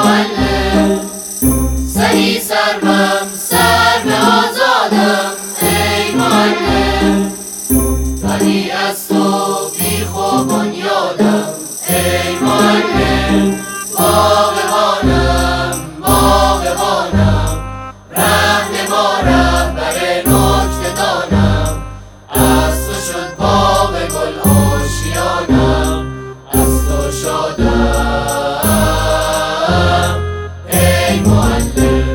معلم، سری سرمم سر آزادم ای معلم، ولی از تو بیخ و بنیادم ای معلم. باغبانم باغبانم، رهنما رهبر نکته دانم، از تو شد باغ گل آشیانم، از تو شادم ای معلم.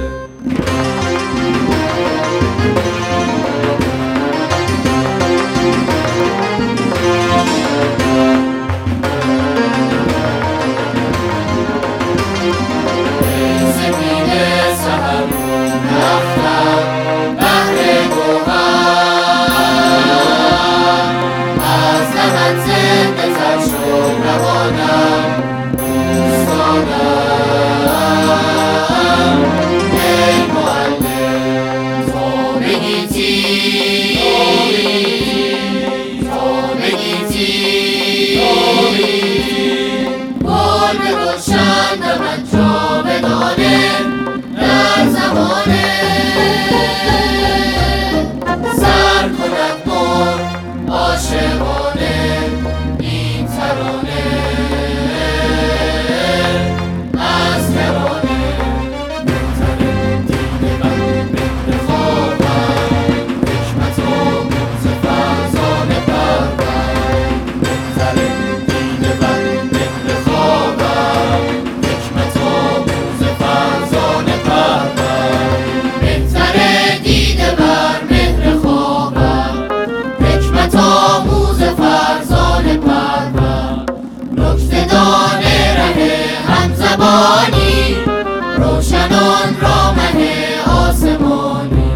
روشنان را مه آسمانی،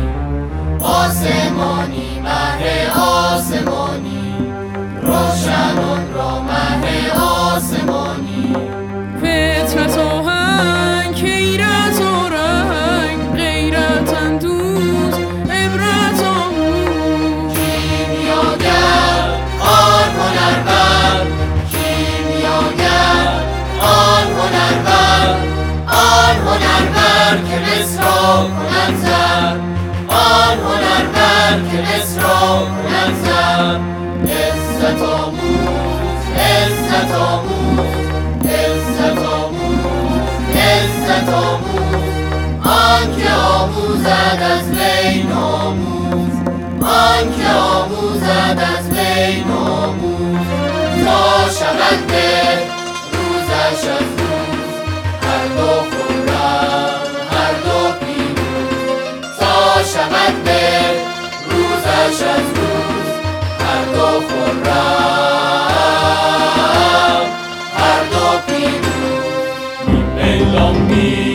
آسمانی مه آسمانی، روشنان را مه آسمانی. فطرت آهنگ، حیرت و رنگ، غیرت اندوز، عبرت آموز. کیمیاگر آن هنرمند، کیمیاگر آن هنرمند، آن هنرمند که مصر را کند زر، آن هنرمند که مصر را کند زر. عزت آموز عزت آموز عزت آموز عزت آموز، آن که آموزد از وی ناموز، آن که آموزد از وی ناموز. تا شود به روزش از روز، هر دو خرم هر دو پیروز. تا شود به روزش از روز، هر دو خرم هر دو پیروز. اعلامی